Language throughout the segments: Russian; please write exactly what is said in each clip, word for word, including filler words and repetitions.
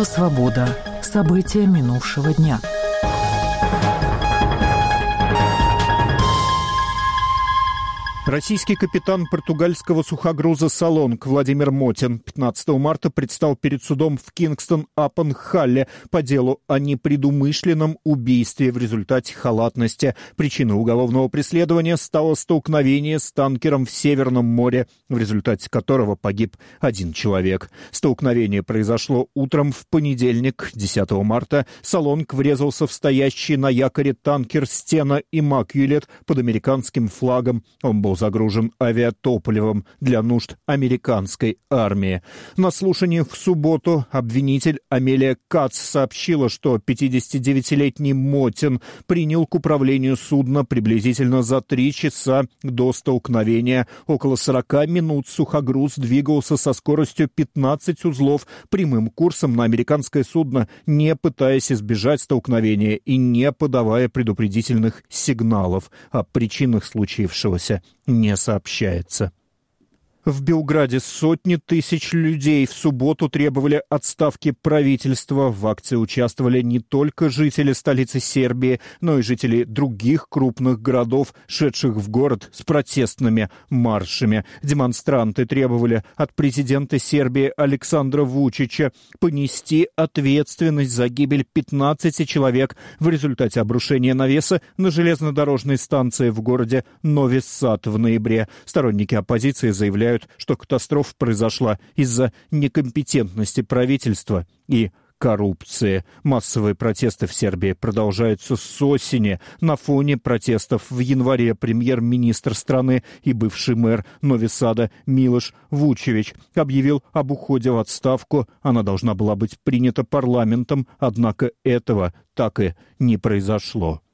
Радио «Свобода». События минувшего дня. Российский капитан португальского сухогруза «Салонг» Владимир Мотин пятнадцатого марта предстал перед судом в Кингстон-апон-Халле по делу о непредумышленном убийстве в результате халатности. Причиной уголовного преследования стало столкновение с танкером в Северном море, в результате которого погиб один человек. Столкновение произошло утром в понедельник, десятого марта. «Салонг» врезался в стоящий на якоре танкер «Стена» Иммакюлет под американским флагом. Он был загружен авиатопливом для нужд американской армии. На слушании в субботу обвинитель Амелия Кац сообщила, что пятидесятидевятилетний Мотин принял к управлению судна приблизительно за три часа до столкновения. Около сорока минут сухогруз двигался со скоростью пятнадцать узлов прямым курсом на американское судно, не пытаясь избежать столкновения и не подавая предупредительных сигналов. О причинах случившегося не сообщается. В Белграде сотни тысяч людей в субботу требовали отставки правительства. В акции участвовали не только жители столицы Сербии, но и жители других крупных городов, шедших в город с протестными маршами. Демонстранты требовали от президента Сербии Александра Вучича понести ответственность за гибель пятнадцати человек в результате обрушения навеса на железнодорожной станции в городе Нови Сад в ноябре. Сторонники оппозиции заявляют, что катастрофа произошла из-за некомпетентности правительства и коррупции. Массовые протесты в Сербии продолжаются с осени. На фоне протестов в январе премьер-министр страны и бывший мэр Нови Сада Милош Вучевич объявил об уходе в отставку. Она должна была быть принята парламентом, однако этого так и не произошло.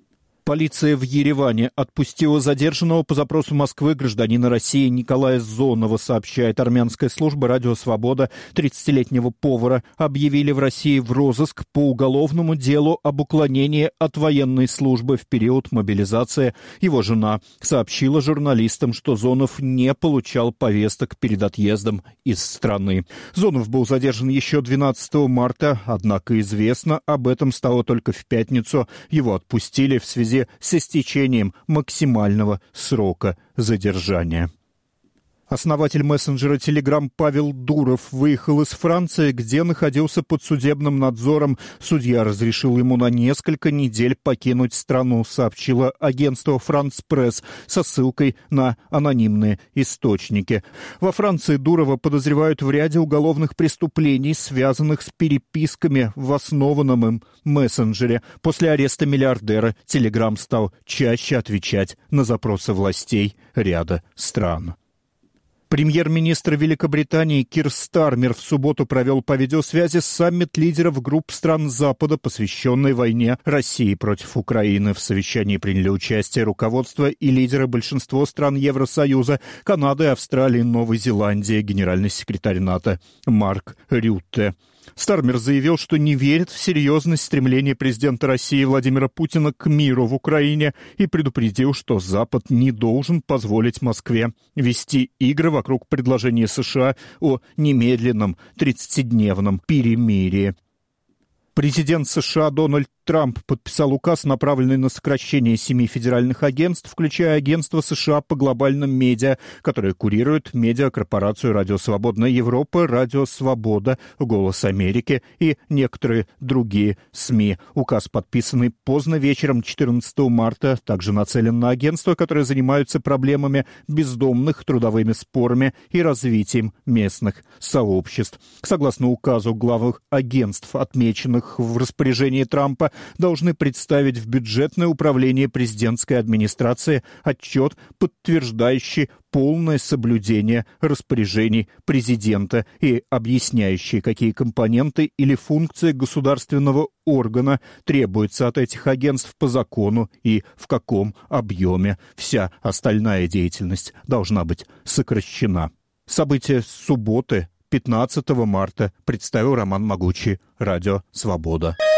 Полиция в Ереване отпустила задержанного по запросу Москвы гражданина России Николая Зонова, сообщает армянская служба «Радио Свобода». тридцатилетнего повара объявили в России в розыск по уголовному делу об уклонении от военной службы в период мобилизации. Его жена сообщила журналистам, что Зонов не получал повесток перед отъездом из страны. Зонов был задержан еще двенадцатого марта, однако известно об этом стало только в пятницу. Его отпустили в связи с истечением максимального срока задержания. Основатель мессенджера Telegram Павел Дуров выехал из Франции, где находился под судебным надзором. Судья разрешил ему на несколько недель покинуть страну, сообщило агентство «Франс Пресс» со ссылкой на анонимные источники. Во Франции Дурова подозревают в ряде уголовных преступлений, связанных с переписками в основанном им мессенджере. После ареста миллиардера Telegram стал чаще отвечать на запросы властей ряда стран. Премьер-министр Великобритании Кир Стармер в субботу провел по видеосвязи саммит лидеров групп стран Запада, посвященной войне России против Украины. В совещании приняли участие руководство и лидеры большинства стран Евросоюза, Канады, Австралии, Новой Зеландии, генеральный секретарь НАТО Марк Рютте. Стармер заявил, что не верит в серьезность стремления президента России Владимира Путина к миру в Украине и предупредил, что Запад не должен позволить Москве вести игры вокруг предложения США о немедленном тридцатидневном перемирии. Президент США Дональд Трамп подписал указ, направленный на сокращение семи федеральных агентств, включая агентство США по глобальным медиа, которое курирует медиакорпорацию «Радио Свободная Европа», «Радио Свобода», «Голос Америки» и некоторые другие СМИ. Указ, подписанный поздно вечером четырнадцатого марта, также нацелен на агентства, которые занимаются проблемами бездомных, трудовыми спорами и развитием местных сообществ. Согласно указу, главы агентств, отмеченных в распоряжении Трампа, должны представить в бюджетное управление президентской администрации отчет, подтверждающий полное соблюдение распоряжений президента и объясняющий, какие компоненты или функции государственного органа требуются от этих агентств по закону и в каком объеме. Вся остальная деятельность должна быть сокращена. События субботы, пятнадцатого марта, представил Роман Могучий, Радио Свобода.